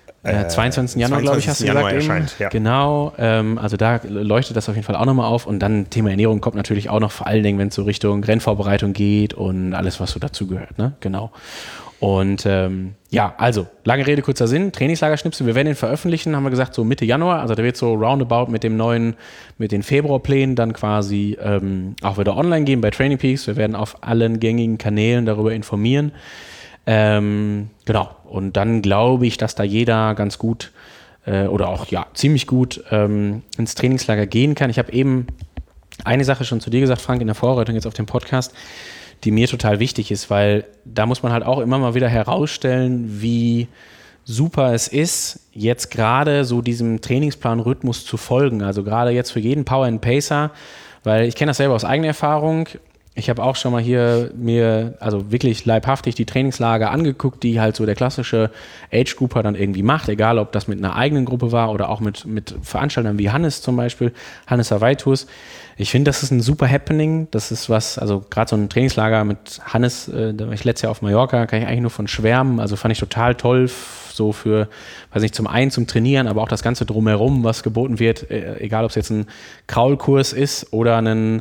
22. Januar, glaube ich, hast du gesagt. Erscheint, ja. Genau, also da leuchtet das auf jeden Fall auch nochmal auf und dann Thema Ernährung kommt natürlich auch noch, vor allen Dingen, wenn es so Richtung Rennvorbereitung geht und alles, was so dazugehört, ne? Genau. Und also, lange Rede, kurzer Sinn, Trainingslagerschnipsel, wir werden den veröffentlichen, haben wir gesagt, so Mitte Januar, also der wird so roundabout mit den Februarplänen dann quasi auch wieder online gehen bei Training Peaks, wir werden auf allen gängigen Kanälen darüber informieren. Genau, und dann glaube ich, dass da jeder ganz gut oder auch ziemlich gut ins Trainingslager gehen kann. Ich habe eben eine Sache schon zu dir gesagt, Frank, in der Vorbereitung jetzt auf den Podcast, die mir total wichtig ist, weil da muss man halt auch immer mal wieder herausstellen, wie super es ist, jetzt gerade so diesem Trainingsplan-Rhythmus zu folgen. Also gerade jetzt für jeden Power and Pacer, weil ich kenne das selber aus eigener Erfahrung. Ich habe auch schon mal hier mir, also wirklich leibhaftig die Trainingslager angeguckt, die halt so der klassische Age-Grouper dann irgendwie macht, egal ob das mit einer eigenen Gruppe war oder auch mit Veranstaltern wie Hannes zum Beispiel, Hannes Savaitus. Ich finde, das ist ein super Happening. Das ist was, also gerade so ein Trainingslager mit Hannes, da war ich letztes Jahr auf Mallorca, kann ich eigentlich nur von schwärmen. Also fand ich total toll, so für, weiß nicht, zum einen zum Trainieren, aber auch das Ganze drumherum, was geboten wird, egal ob es jetzt ein Kraulkurs ist oder ein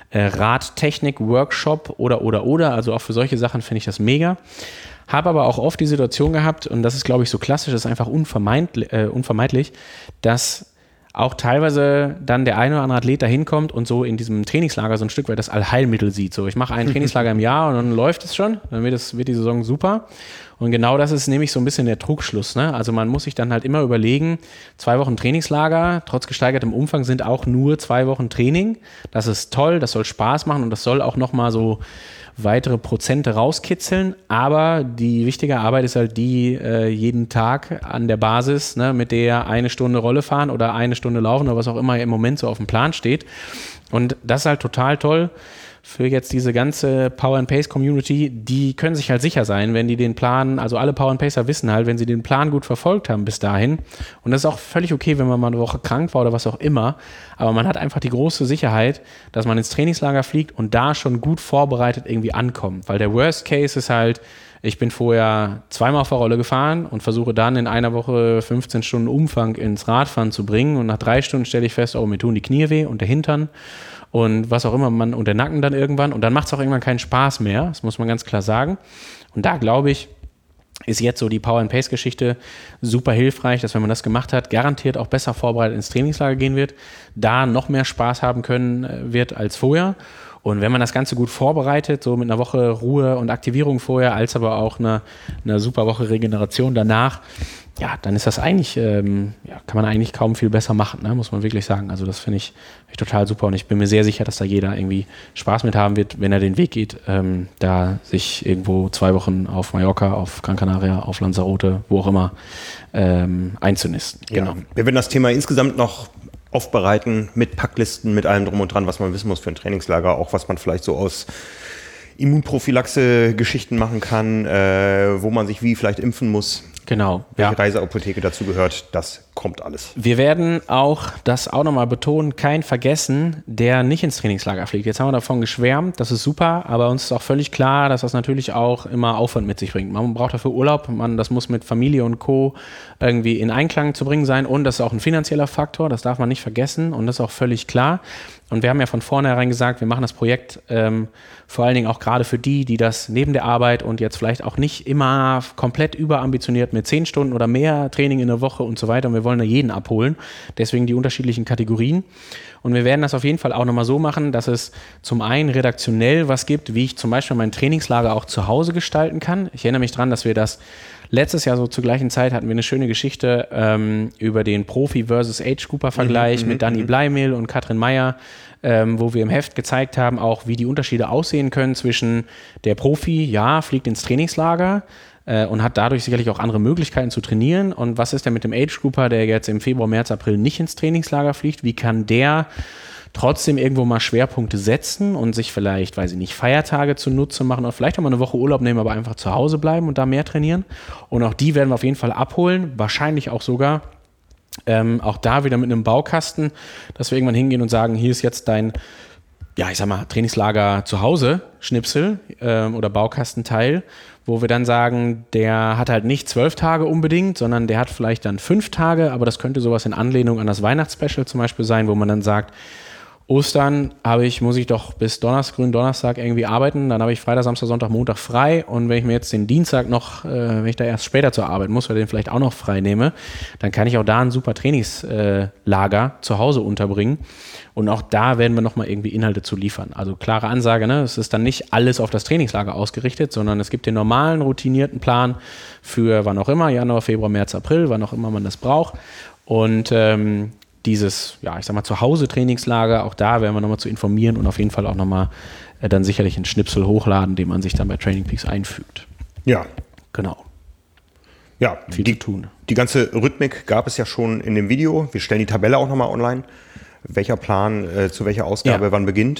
Radtechnik-Workshop oder. Also auch für solche Sachen finde ich das mega. Habe aber auch oft die Situation gehabt, und das ist, glaube ich, so klassisch, das ist einfach unvermeidlich, dass auch teilweise dann der eine oder andere Athlet da hinkommt und so in diesem Trainingslager so ein Stück weit das Allheilmittel sieht. So, ich mache ein Trainingslager im Jahr und dann läuft es schon, dann wird die Saison super. Und genau das ist nämlich so ein bisschen der Trugschluss, ne? Also man muss sich dann halt immer überlegen, 2 Wochen Trainingslager, trotz gesteigertem Umfang sind auch nur 2 Wochen Training. Das ist toll, das soll Spaß machen und das soll auch nochmal so weitere Prozente rauskitzeln, aber die wichtige Arbeit ist halt die jeden Tag an der Basis, ne, mit der 1 Stunde Rolle fahren oder 1 Stunde laufen oder was auch immer im Moment so auf dem Plan steht. Und das ist halt total toll für jetzt diese ganze Power-and-Pace-Community. Die können sich halt sicher sein, wenn die den Plan, also alle Power-and-Pacer wissen halt, wenn sie den Plan gut verfolgt haben bis dahin. Und das ist auch völlig okay, wenn man mal eine Woche krank war oder was auch immer. Aber man hat einfach die große Sicherheit, dass man ins Trainingslager fliegt und da schon gut vorbereitet irgendwie ankommt. Weil der Worst Case ist halt, ich bin vorher 2-mal auf der Rolle gefahren und versuche dann in einer Woche 15 Stunden Umfang ins Radfahren zu bringen. Und nach 3 Stunden stelle ich fest, oh, mir tun die Knie weh und der Hintern. Und was auch immer und der Nacken dann irgendwann. Und dann macht es auch irgendwann keinen Spaß mehr. Das muss man ganz klar sagen. Und da glaube ich, ist jetzt so die Power-and-Pace-Geschichte super hilfreich, dass wenn man das gemacht hat, garantiert auch besser vorbereitet ins Trainingslager gehen wird, da noch mehr Spaß haben können wird als vorher. Und wenn man das Ganze gut vorbereitet, so mit einer Woche Ruhe und Aktivierung vorher, als aber auch eine super Woche Regeneration danach, ja, dann ist das eigentlich, kann man eigentlich kaum viel besser machen, ne? Muss man wirklich sagen. Also das finde ich total super und ich bin mir sehr sicher, dass da jeder irgendwie Spaß mit haben wird, wenn er den Weg geht, da sich irgendwo 2 Wochen auf Mallorca, auf Gran Canaria, auf Lanzarote, wo auch immer, einzunisten. Genau. Ja. Wir werden das Thema insgesamt noch aufbereiten mit Packlisten, mit allem drum und dran, was man wissen muss für ein Trainingslager, auch was man vielleicht so aus Immunprophylaxe-Geschichten machen kann, wo man sich wie vielleicht impfen muss. Genau. Welche Reiseapotheke dazu gehört, das kommt alles. Wir werden auch das auch nochmal betonen, kein vergessen, der nicht ins Trainingslager fliegt. Jetzt haben wir davon geschwärmt, das ist super, aber uns ist auch völlig klar, dass das natürlich auch immer Aufwand mit sich bringt. Man braucht dafür Urlaub, das muss mit Familie und Co. irgendwie in Einklang zu bringen sein und das ist auch ein finanzieller Faktor, das darf man nicht vergessen und das ist auch völlig klar. Und wir haben ja von vornherein gesagt, wir machen das Projekt vor allen Dingen auch gerade für die das neben der Arbeit und jetzt vielleicht auch nicht immer komplett überambitioniert mit 10 Stunden oder mehr Training in der Woche und so weiter. Und wir wollen da jeden abholen. Deswegen die unterschiedlichen Kategorien. Und wir werden das auf jeden Fall auch nochmal so machen, dass es zum einen redaktionell was gibt, wie ich zum Beispiel mein Trainingslager auch zu Hause gestalten kann. Ich erinnere mich dran, dass wir das letztes Jahr so zur gleichen Zeit hatten wir eine schöne Geschichte über den Profi versus Age-Grouper-Vergleich mit Dani Bleimehl und Katrin Meyer, wo wir im Heft gezeigt haben, auch wie die Unterschiede aussehen können zwischen der Profi, fliegt ins Trainingslager und hat dadurch sicherlich auch andere Möglichkeiten zu trainieren. Und was ist denn mit dem Age-Grouper, der jetzt im Februar, März, April nicht ins Trainingslager fliegt? Wie kann der trotzdem irgendwo mal Schwerpunkte setzen und sich vielleicht, weiß ich nicht, Feiertage zunutze machen oder vielleicht auch mal eine Woche Urlaub nehmen, aber einfach zu Hause bleiben und da mehr trainieren. Und auch die werden wir auf jeden Fall abholen, wahrscheinlich auch sogar auch da wieder mit einem Baukasten, dass wir irgendwann hingehen und sagen, hier ist jetzt dein, Trainingslager zu Hause, Schnipsel oder Baukastenteil, wo wir dann sagen, der hat halt nicht 12 Tage unbedingt, sondern der hat vielleicht dann 5 Tage, aber das könnte sowas in Anlehnung an das Weihnachtsspecial zum Beispiel sein, wo man dann sagt, Ostern muss ich doch bis Gründonnerstag irgendwie arbeiten, dann habe ich Freitag, Samstag, Sonntag, Montag frei und wenn ich mir jetzt den Dienstag noch, wenn ich da erst später zur Arbeit muss oder den vielleicht auch noch frei nehme, dann kann ich auch da ein super Trainingslager zu Hause unterbringen und auch da werden wir nochmal irgendwie Inhalte zu liefern. Also klare Ansage, ne? Es ist dann nicht alles auf das Trainingslager ausgerichtet, sondern es gibt den normalen, routinierten Plan für wann auch immer, Januar, Februar, März, April, wann auch immer man das braucht und dieses, Zu-Hause-Trainingslager, auch da werden wir nochmal zu informieren und auf jeden Fall auch nochmal dann sicherlich einen Schnipsel hochladen, den man sich dann bei Training Peaks einfügt. Ja. Genau. Ja, viel zu tun. Die ganze Rhythmik gab es ja schon in dem Video. Wir stellen die Tabelle auch nochmal online. Welcher Plan zu welcher Ausgabe wann beginnt.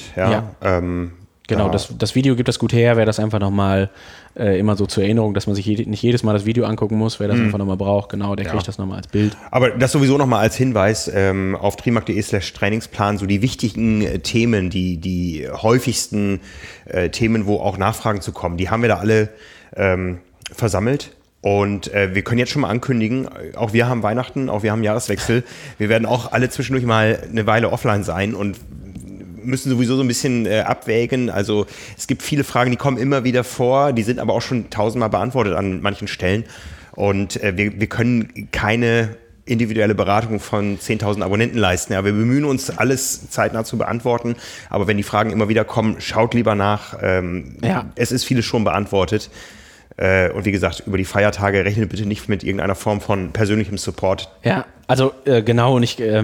Genau, das Video gibt das gut her, wer das einfach nochmal immer so zur Erinnerung, dass man sich nicht jedes Mal das Video angucken muss, wer das einfach nochmal braucht, genau, der kriegt das nochmal als Bild. Aber das sowieso nochmal als Hinweis auf trimark.de/Trainingsplan, so die wichtigen Themen, die häufigsten Themen, wo auch Nachfragen zu kommen, die haben wir da alle versammelt. Und wir können jetzt schon mal ankündigen, auch wir haben Weihnachten, auch wir haben Jahreswechsel. Wir werden auch alle zwischendurch mal eine Weile offline sein und müssen sowieso so ein bisschen abwägen. Also es gibt viele Fragen, die kommen immer wieder vor, die sind aber auch schon 1000-mal beantwortet an manchen Stellen. Und wir können keine individuelle Beratung von 10.000 Abonnenten leisten. Ja, wir bemühen uns, alles zeitnah zu beantworten. Aber wenn die Fragen immer wieder kommen, schaut lieber nach. Es ist vieles schon beantwortet. Und wie gesagt, über die Feiertage rechnet bitte nicht mit irgendeiner Form von persönlichem Support. Ja, also genau. Und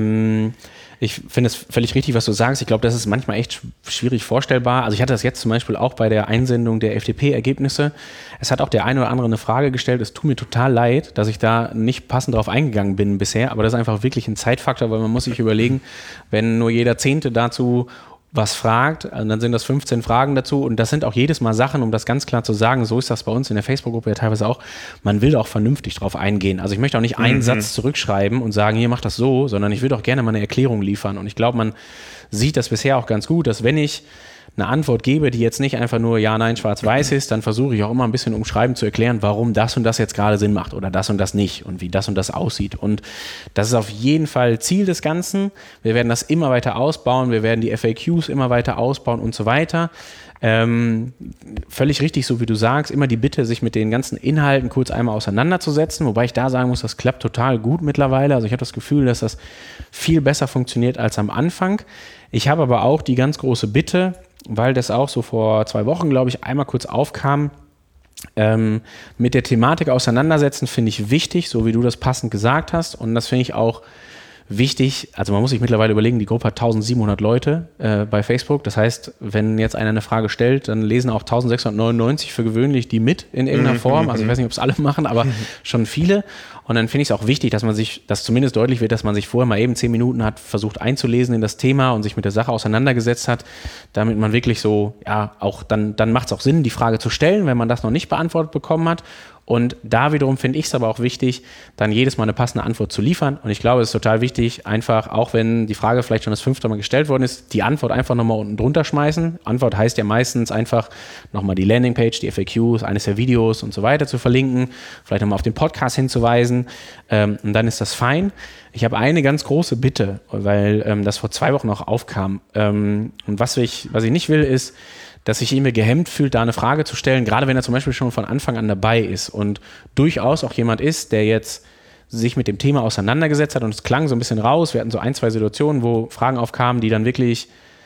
ich finde es völlig richtig, was du sagst. Ich glaube, das ist manchmal echt schwierig vorstellbar. Also ich hatte das jetzt zum Beispiel auch bei der Einsendung der FDP-Ergebnisse. Es hat auch der eine oder andere eine Frage gestellt. Es tut mir total leid, dass ich da nicht passend drauf eingegangen bin bisher. Aber das ist einfach wirklich ein Zeitfaktor, weil man muss sich überlegen, wenn nur jeder Zehnte dazu was fragt, und dann sind das 15 Fragen dazu und das sind auch jedes Mal Sachen, um das ganz klar zu sagen, so ist das bei uns in der Facebook-Gruppe ja teilweise auch, man will auch vernünftig drauf eingehen. Also ich möchte auch nicht einen Satz zurückschreiben und sagen, hier mach das so, sondern ich würde auch gerne mal eine Erklärung liefern und ich glaube, man sieht das bisher auch ganz gut, dass wenn ich eine Antwort gebe, die jetzt nicht einfach nur ja, nein, schwarz-weiß ist, dann versuche ich auch immer ein bisschen umschreiben zu erklären, warum das und das jetzt gerade Sinn macht oder das und das nicht und wie das und das aussieht. Und das ist auf jeden Fall Ziel des Ganzen. Wir werden das immer weiter ausbauen, wir werden die FAQs immer weiter ausbauen und so weiter. Völlig richtig, so wie du sagst, immer die Bitte, sich mit den ganzen Inhalten kurz einmal auseinanderzusetzen, wobei ich da sagen muss, das klappt total gut mittlerweile. Also ich habe das Gefühl, dass das viel besser funktioniert als am Anfang. Ich habe aber auch die ganz große Bitte, weil das auch so vor 2 Wochen, glaube ich, einmal kurz aufkam, mit der Thematik auseinandersetzen, finde ich wichtig, so wie du das passend gesagt hast. Und das finde ich auch wichtig, also man muss sich mittlerweile überlegen, die Gruppe hat 1700 Leute bei Facebook. Das heißt, wenn jetzt einer eine Frage stellt, dann lesen auch 1699 für gewöhnlich die mit in irgendeiner Form. Also ich weiß nicht, ob es alle machen, aber schon viele. Und dann finde ich es auch wichtig, dass zumindest deutlich wird, dass man sich vorher mal eben 10 Minuten hat versucht einzulesen in das Thema und sich mit der Sache auseinandergesetzt hat, damit man wirklich so, ja, auch dann macht es auch Sinn, die Frage zu stellen, wenn man das noch nicht beantwortet bekommen hat. Und da wiederum finde ich es aber auch wichtig, dann jedes Mal eine passende Antwort zu liefern. Und ich glaube, es ist total wichtig, einfach, auch wenn die Frage vielleicht schon das 5. Mal gestellt worden ist, die Antwort einfach nochmal unten drunter schmeißen. Antwort heißt ja meistens einfach nochmal die Landingpage, die FAQs, eines der Videos und so weiter zu verlinken, vielleicht nochmal auf den Podcast hinzuweisen, und dann ist das fein. Ich habe eine ganz große Bitte, weil das vor 2 Wochen auch aufkam. Und was ich nicht will, ist, dass sich irgendwie gehemmt fühlt, da eine Frage zu stellen, gerade wenn er zum Beispiel schon von Anfang an dabei ist und durchaus auch jemand ist, der jetzt sich mit dem Thema auseinandergesetzt hat und es klang so ein bisschen raus. Wir hatten so 1, 2 Situationen, wo Fragen aufkamen, die dann wirklich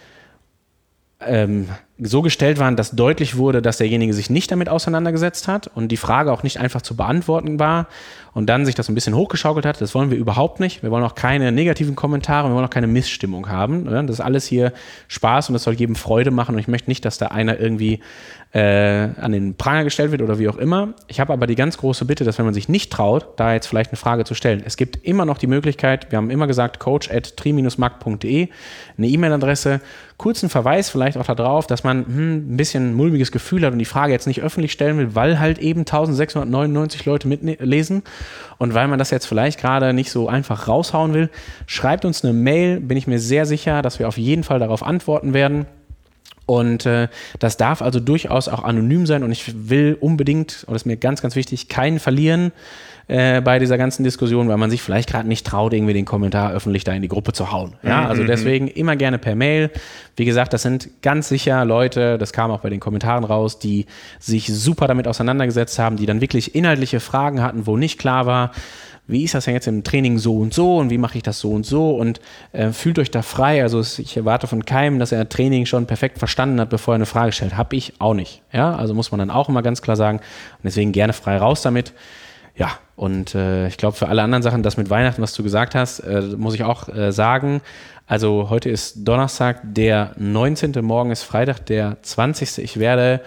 so gestellt waren, dass deutlich wurde, dass derjenige sich nicht damit auseinandergesetzt hat und die Frage auch nicht einfach zu beantworten war und dann sich das ein bisschen hochgeschaukelt hat. Das wollen wir überhaupt nicht. Wir wollen auch keine negativen Kommentare, wir wollen auch keine Missstimmung haben. Das ist alles hier Spaß und das soll jedem Freude machen und ich möchte nicht, dass da einer irgendwie an den Pranger gestellt wird oder wie auch immer. Ich habe aber die ganz große Bitte, dass wenn man sich nicht traut, da jetzt vielleicht eine Frage zu stellen, es gibt immer noch die Möglichkeit, wir haben immer gesagt, coach@tri-markt.de, eine E-Mail-Adresse, kurzen Verweis vielleicht auch darauf, dass man ein bisschen ein mulmiges Gefühl hat und die Frage jetzt nicht öffentlich stellen will, weil halt eben 1699 Leute mitlesen und weil man das jetzt vielleicht gerade nicht so einfach raushauen will. Schreibt uns eine Mail, bin ich mir sehr sicher, dass wir auf jeden Fall darauf antworten werden. Und das darf also durchaus auch anonym sein und ich will unbedingt, und das ist mir ganz, ganz wichtig, keinen verlieren bei dieser ganzen Diskussion, weil man sich vielleicht gerade nicht traut, irgendwie den Kommentar öffentlich da in die Gruppe zu hauen. Ja, also deswegen immer gerne per Mail. Wie gesagt, das sind ganz sicher Leute, das kam auch bei den Kommentaren raus, die sich super damit auseinandergesetzt haben, die dann wirklich inhaltliche Fragen hatten, wo nicht klar war, wie ist das denn jetzt im Training so und wie mache ich das so und fühlt euch da frei. Also ich erwarte von keinem, dass er Training schon perfekt verstanden hat, bevor er eine Frage stellt. Habe ich auch nicht. Ja, also muss man dann auch immer ganz klar sagen. Und deswegen gerne frei raus damit. Ja, und ich glaube für alle anderen Sachen, das mit Weihnachten, was du gesagt hast, muss ich auch sagen. Also heute ist Donnerstag, der 19., morgen ist Freitag, der 20. Ich werde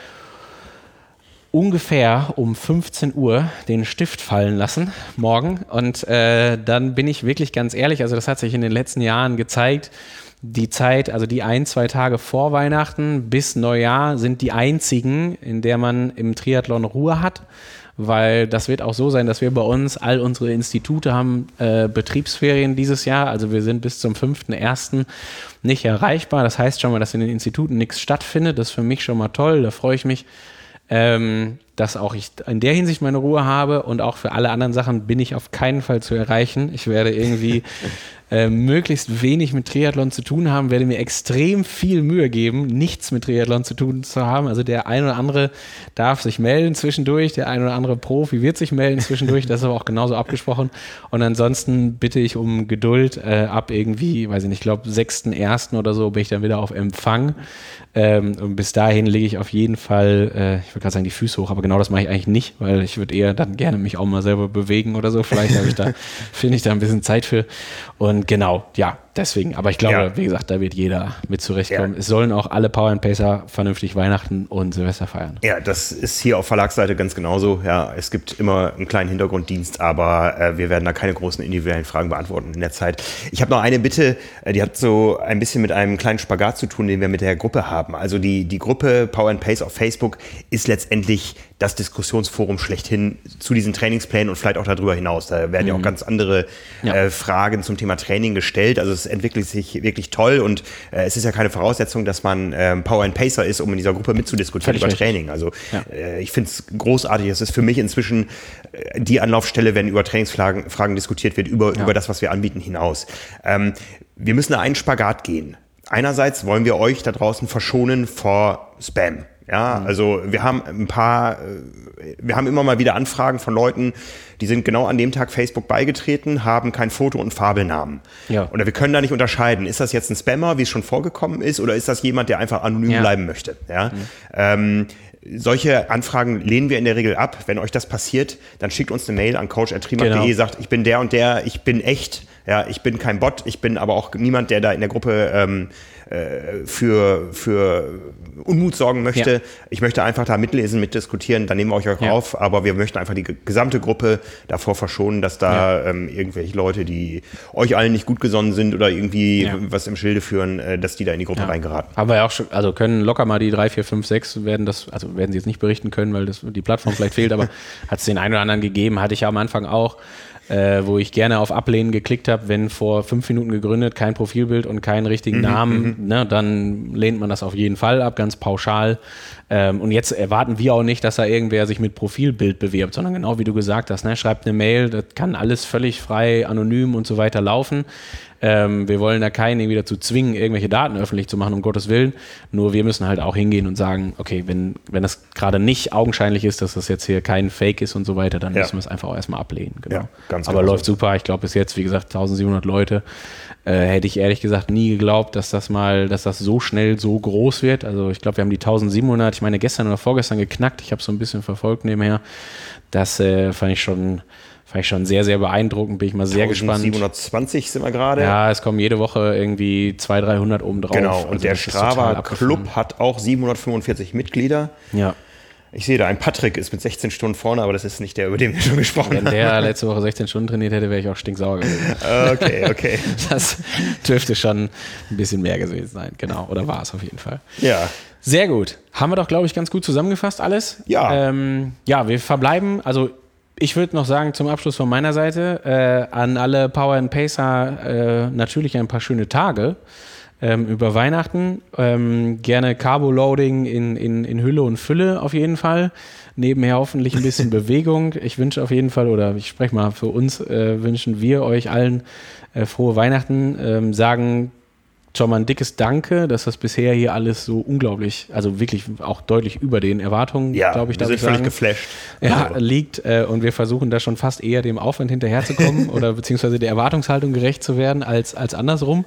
ungefähr um 15 Uhr den Stift fallen lassen, morgen. Und dann bin ich wirklich ganz ehrlich, also das hat sich in den letzten Jahren gezeigt, die Zeit, also die 1, 2 Tage vor Weihnachten bis Neujahr sind die einzigen, in der man im Triathlon Ruhe hat, weil das wird auch so sein, dass wir bei uns, all unsere Institute haben Betriebsferien dieses Jahr, also wir sind bis zum 5.1. nicht erreichbar. Das heißt schon mal, dass in den Instituten nichts stattfindet. Das ist für mich schon mal toll, da freue ich mich, dass auch ich in der Hinsicht meine Ruhe habe und auch für alle anderen Sachen bin ich auf keinen Fall zu erreichen. Ich werde irgendwie möglichst wenig mit Triathlon zu tun haben, werde mir extrem viel Mühe geben, nichts mit Triathlon zu tun zu haben. Also der ein oder andere darf sich melden zwischendurch, der ein oder andere Profi wird sich melden zwischendurch, das ist aber auch genauso abgesprochen. Und ansonsten bitte ich um Geduld, ab irgendwie, weiß ich nicht, ich glaube 6.1. oder so bin ich dann wieder auf Empfang. Und bis dahin lege ich auf jeden Fall, ich würde gerade sagen, die Füße hoch, aber genau das mache ich eigentlich nicht, weil ich würde eher dann gerne mich auch mal selber bewegen oder so. Vielleicht finde ich da ein bisschen Zeit für. Und genau, ja, deswegen. Aber ich glaube, wie gesagt, da wird jeder mit zurechtkommen. Ja. Es sollen auch alle Power and Pacer vernünftig Weihnachten und Silvester feiern. Ja, das ist hier auf Verlagsseite ganz genauso. Ja, es gibt immer einen kleinen Hintergrunddienst, aber wir werden da keine großen individuellen Fragen beantworten in der Zeit. Ich habe noch eine Bitte, die hat so ein bisschen mit einem kleinen Spagat zu tun, den wir mit der Gruppe haben. Also die Gruppe Power and Pace auf Facebook ist letztendlich das Diskussionsforum schlechthin zu diesen Trainingsplänen und vielleicht auch darüber hinaus. Da werden ja auch ganz andere Fragen zum Thema Training gestellt. Also es entwickelt sich wirklich toll und es ist ja keine Voraussetzung, dass man Power and Pacer ist, um in dieser Gruppe mitzudiskutieren über Training. Also ich finde es großartig. Es ist für mich inzwischen die Anlaufstelle, wenn über Trainingsfragen diskutiert wird, über das, was wir anbieten, hinaus. Wir müssen einen Spagat gehen. Einerseits wollen wir euch da draußen verschonen vor Spam. Ja, also wir haben immer mal wieder Anfragen von Leuten, die sind genau an dem Tag Facebook beigetreten, haben kein Foto und Fabelnamen. Ja. Oder wir können da nicht unterscheiden, ist das jetzt ein Spammer, wie es schon vorgekommen ist, oder ist das jemand, der einfach anonym bleiben möchte? Ja. Solche Anfragen lehnen wir in der Regel ab. Wenn euch das passiert, dann schickt uns eine Mail an coach@tri-markt.de, sagt, ich bin der und der, ich bin echt. Ja, ich bin kein Bot, ich bin aber auch niemand, der da in der Gruppe für Unmut sorgen möchte. Ja. Ich möchte einfach da mitlesen, mitdiskutieren, dann nehmen wir euch auf, aber wir möchten einfach die gesamte Gruppe davor verschonen, dass da irgendwelche Leute, die euch allen nicht gut gesonnen sind oder irgendwie was im Schilde führen, dass die da in die Gruppe reingeraten. Aber ja auch schon, also können locker mal die 3, 4, 5, 6 werden sie jetzt nicht berichten können, weil die Plattform vielleicht fehlt, aber hat es den einen oder anderen gegeben, hatte ich ja am Anfang auch. Wo ich gerne auf Ablehnen geklickt habe, wenn vor 5 Minuten gegründet, kein Profilbild und keinen richtigen Namen, ne, dann lehnt man das auf jeden Fall ab, ganz pauschal. Und jetzt erwarten wir auch nicht, dass da irgendwer sich mit Profilbild bewirbt, sondern genau wie du gesagt hast, ne, schreibt eine Mail, das kann alles völlig frei, anonym und so weiter laufen. Wir wollen da keinen irgendwie dazu zwingen, irgendwelche Daten öffentlich zu machen, um Gottes Willen. Nur wir müssen halt auch hingehen und sagen, okay, wenn das gerade nicht augenscheinlich ist, dass das jetzt hier kein Fake ist und so weiter, dann müssen wir es einfach auch erstmal ablehnen. Genau. Ja, ganz aber läuft super. Ich glaube bis jetzt, wie gesagt, 1700 Leute. Hätte ich ehrlich gesagt nie geglaubt, dass das so schnell so groß wird. Also ich glaube, wir haben die 1700, ich meine gestern oder vorgestern geknackt. Ich habe es so ein bisschen verfolgt nebenher. Das fand ich schon sehr, sehr beeindruckend, bin ich mal sehr gespannt. 720 sind wir gerade. Ja, es kommen jede Woche irgendwie 200, 300 oben drauf. Genau, und also der Strava-Club hat auch 745 Mitglieder. Ja. Ich sehe da, ein Patrick ist mit 16 Stunden vorne, aber das ist nicht der, über den wir schon gesprochen haben. Wenn der letzte Woche 16 Stunden trainiert hätte, wäre ich auch stinksauer gewesen. Okay. Das dürfte schon ein bisschen mehr gewesen sein, genau. Oder war es auf jeden Fall. Ja. Sehr gut. Haben wir doch, glaube ich, ganz gut zusammengefasst alles. Ja. Wir verbleiben, also ich würde noch sagen, zum Abschluss von meiner Seite, an alle Power and Pacer natürlich ein paar schöne Tage über Weihnachten. Gerne Carbo-Loading in Hülle und Fülle auf jeden Fall. Nebenher hoffentlich ein bisschen Bewegung. Ich wünsche auf jeden Fall, oder ich spreche mal für uns, wünschen wir euch allen frohe Weihnachten. Sagen schon mal ein dickes Danke, dass das bisher hier alles so unglaublich, also wirklich auch deutlich über den Erwartungen, glaube ich, wir sind völlig geflasht. Ja, liegt und wir versuchen da schon fast eher dem Aufwand hinterherzukommen oder beziehungsweise der Erwartungshaltung gerecht zu werden als andersrum.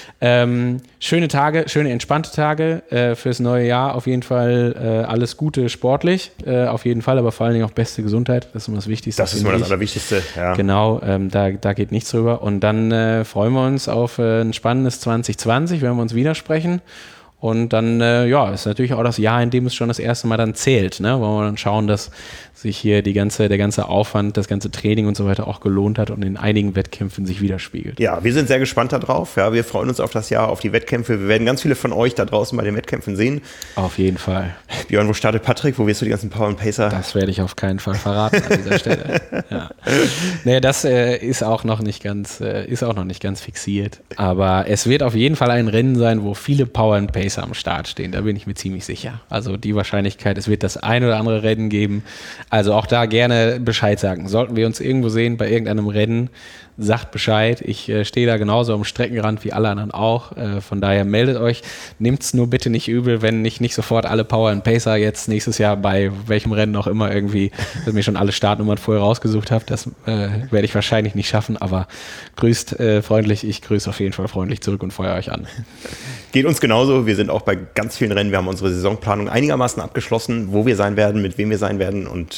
Schöne Tage, schöne entspannte Tage fürs neue Jahr. Auf jeden Fall alles Gute sportlich, auf jeden Fall, aber vor allen Dingen auch beste Gesundheit. Das ist immer das Wichtigste. Das ist immer das Allerwichtigste, ja. Genau, da geht nichts drüber. Und dann freuen wir uns auf ein spannendes 2020, wenn wir uns widersprechen. Und dann, ist natürlich auch das Jahr, in dem es schon das erste Mal dann zählt, ne? Wollen wir dann schauen, dass sich hier der ganze Aufwand, das ganze Training und so weiter auch gelohnt hat und in einigen Wettkämpfen sich widerspiegelt. Ja, wir sind sehr gespannt darauf. Ja, wir freuen uns auf das Jahr, auf die Wettkämpfe. Wir werden ganz viele von euch da draußen bei den Wettkämpfen sehen. Auf jeden Fall. Björn, wo startet Patrick? Wo wirst du die ganzen Power and Pacer? Das werde ich auf keinen Fall verraten an dieser Stelle. Ja. Nee, das ist auch noch nicht ganz fixiert. Aber es wird auf jeden Fall ein Rennen sein, wo viele Power and Pacer am Start stehen. Da bin ich mir ziemlich sicher. Also die Wahrscheinlichkeit, es wird das ein oder andere Rennen geben. Also auch da gerne Bescheid sagen. Sollten wir uns irgendwo sehen bei irgendeinem Rennen, sagt Bescheid. Ich stehe da genauso am Streckenrand wie alle anderen auch. Von daher meldet euch. Nehmt es nur bitte nicht übel, wenn ich nicht sofort alle Power and Pacer jetzt nächstes Jahr bei welchem Rennen auch immer irgendwie, dass mir schon alle Startnummern vorher rausgesucht habe. Das werde ich wahrscheinlich nicht schaffen, aber grüßt freundlich. Ich grüße auf jeden Fall freundlich zurück und feuere euch an. Geht uns genauso. Wir sind auch bei ganz vielen Rennen. Wir haben unsere Saisonplanung einigermaßen abgeschlossen, wo wir sein werden, mit wem wir sein werden. Und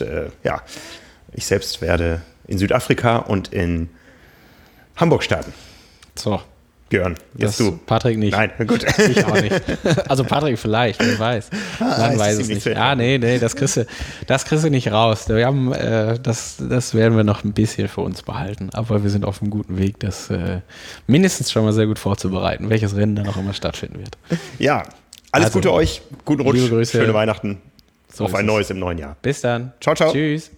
ich selbst werde in Südafrika und in Hamburg starten. So. Björn, jetzt du. Patrick nicht. Nein, gut. Ich auch nicht. Also Patrick vielleicht, wer weiß. Man weiß es nicht. Nee, das kriegst du nicht raus. Wir haben, das werden wir noch ein bisschen für uns behalten. Aber wir sind auf einem guten Weg, das mindestens schon mal sehr gut vorzubereiten, welches Rennen dann auch immer stattfinden wird. Ja, alles Gute euch, guten Rutsch, liebe Grüße. Schöne Weihnachten. So auf ein neues im neuen Jahr. Bis dann. Ciao, ciao. Tschüss.